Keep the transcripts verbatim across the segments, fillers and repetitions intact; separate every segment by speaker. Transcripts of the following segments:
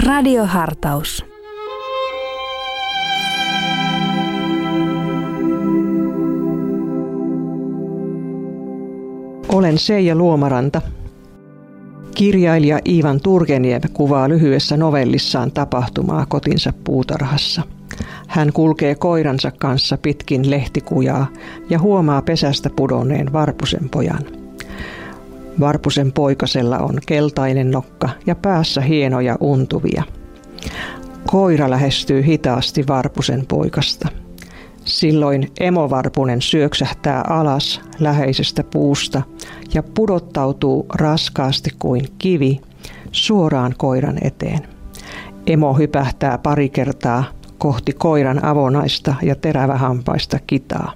Speaker 1: Radiohartaus.
Speaker 2: Olen Seija Luomaranta. Kirjailija Ivan Turgeniev kuvaa lyhyessä novellissaan tapahtumaa kotinsa puutarhassa. Hän kulkee koiransa kanssa pitkin lehtikujaa ja huomaa pesästä pudonneen varpusen pojan. Varpusen poikasella on keltainen nokka ja päässä hienoja untuvia. Koira lähestyy hitaasti varpusen poikasta. Silloin emovarpunen syöksähtää alas läheisestä puusta ja pudottautuu raskaasti kuin kivi suoraan koiran eteen. Emo hypähtää pari kertaa kohti koiran avonaista ja terävähampaista kitaa.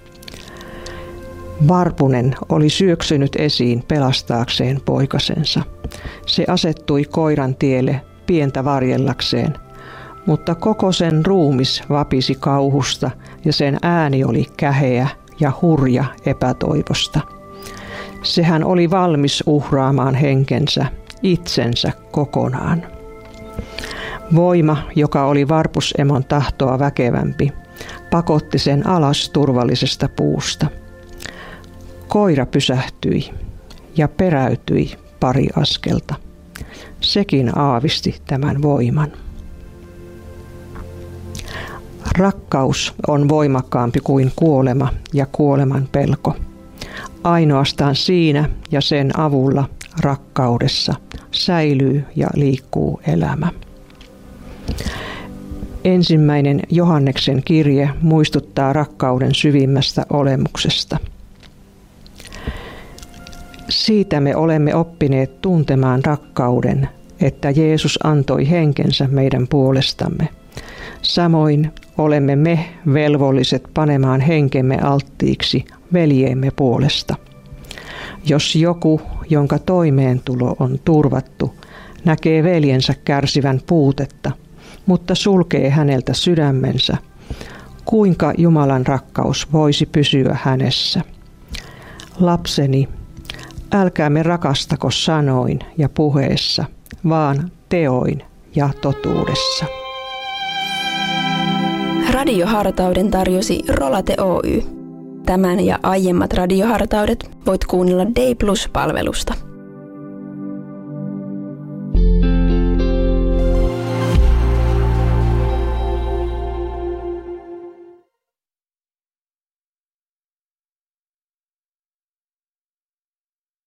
Speaker 2: Varpunen oli syöksynyt esiin pelastaakseen poikasensa. Se asettui koiran tielle pientä varjellakseen, mutta koko sen ruumis vapisi kauhusta ja sen ääni oli käheä ja hurja epätoivosta. Sehän oli valmis uhraamaan henkensä, itsensä kokonaan. Voima, joka oli varpusemon tahtoa väkevämpi, pakotti sen alas turvallisesta puusta. Koira pysähtyi ja peräytyi pari askelta. Sekin aavisti tämän voiman. Rakkaus on voimakkaampi kuin kuolema ja kuoleman pelko. Ainoastaan siinä ja sen avulla rakkaudessa säilyy ja liikkuu elämä. Ensimmäinen Johanneksen kirje muistuttaa rakkauden syvimmästä olemuksesta. Siitä me olemme oppineet tuntemaan rakkauden, että Jeesus antoi henkensä meidän puolestamme. Samoin olemme me velvolliset panemaan henkemme alttiiksi veljeemme puolesta. Jos joku, jonka toimeentulo on turvattu, näkee veljensä kärsivän puutetta, mutta sulkee häneltä sydämensä, kuinka Jumalan rakkaus voisi pysyä hänessä? Lapseni, älkäämme rakastako sanoin ja puheessa, vaan teoin ja totuudessa.
Speaker 1: Radiohartauden tarjosi Rolate Oy. Tämän ja aiemmat radiohartaudet voit kuunnella Day Plus-palvelusta.